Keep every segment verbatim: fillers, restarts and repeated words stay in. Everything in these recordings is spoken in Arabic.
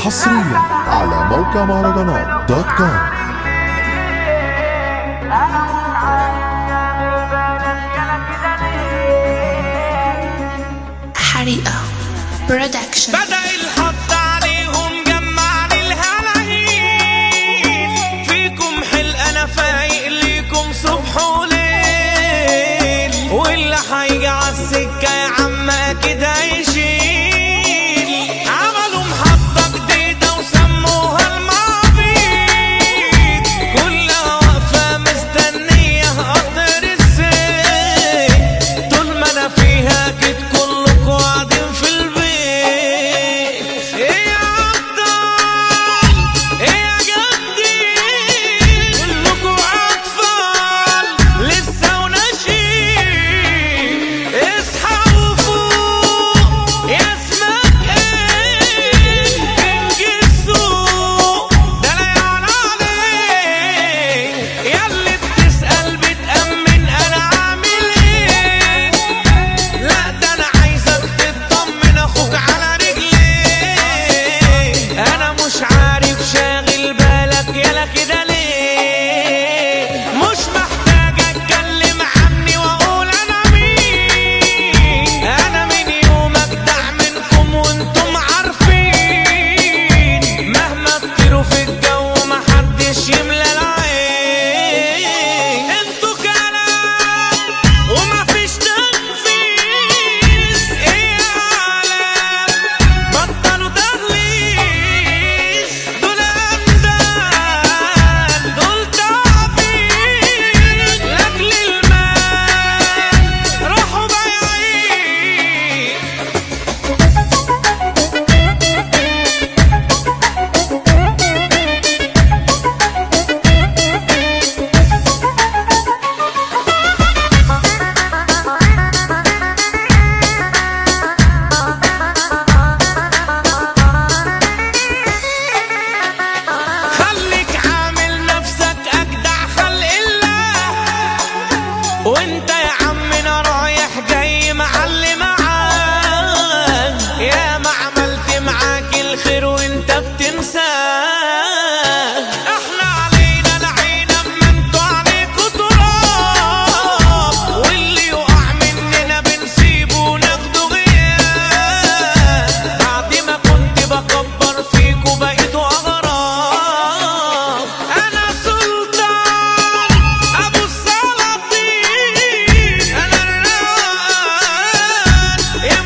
حصريا على موقع مهرجانات دوت كوم. حريقة برودكشن. بدأ الحط عليهم جمعني الهلاهيل، فيكم حلق انا فايق ليكم صبح وليل، واللي هيجي عالسكة يا عم اكيد هيشيل. عملوا محطة جديدة وسموها المعابيد، كلها واقفة مستنية قطر السيل، طول ما انا فيها اكيد كلكوا قاعدين في البيت. ايه يا عبدال ايه يا جدي، كلكوا اطفال لسه وناشئين، اصحى وفوق يا اسمك ايه، انجزوا ده لا يعلى عليك، ياللي بتسأل بتأمن انا عامل ايه، لا ده انا عايزك تطمن اخوك على رجليه، انا مش عارف شاغل بالك يالا كده ليه، مش محتاج اتكلم عني واقول انا مين، انا من يوم اجدع منكم وانتم عارفين، مهما تطيروا في الجو محدش يملى العين، انتوا كلام ومفيش تنفيذ، ايه يا عالم بطلوا تغليظ، دول امدان دول تعبين لاجل المال راحوا بايعين. خليك عامل نفسك اجدع خلق الله، وانت يا عمنا رايح جاي معلي معاك، يا ما عملت معاك الخير وانت بتنساه، احنا علينا العينة اما انتوا عليكوا تراب، واللي يقع مننا بنسيبه وناخده غياب، بعد ما كنت بكبر فيكوا بقيتوا اغراب، انا سلطان ابو السلاطين، انا الروقان يا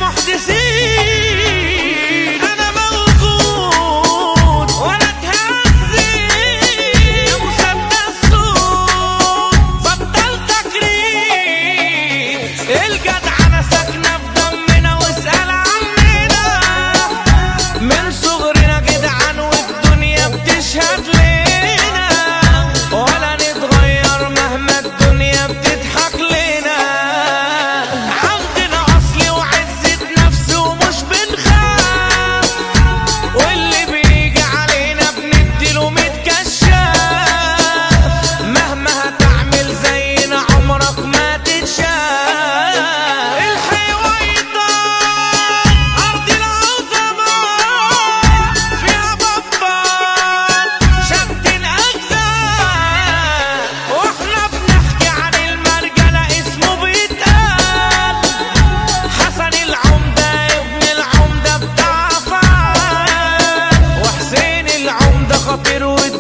محدثين، انا موجود وانا اتهزيت يا مسدس صوت بطل تكريم، الجدعنة ساكنة في دمنا واسأل عننا، من صغرنا جدعان والدنيا بتشهد لنا، ولا نتغير مهما الدنيا بتضحك لنا، عندنا اصل وعزة نفس ومش بنخاف، واللي بيجي علينا بنديله متكشاف، مهما هتعمل زينا عمرك ما تتشاف، الحويطة أرض العظماء فيها بابات شتن أجزاء، واحنا بنحكي عن المرجلة اسمه بيتقال، حسن العمدة ابن العمدة بتاع فعال، وحسين العمدة خطير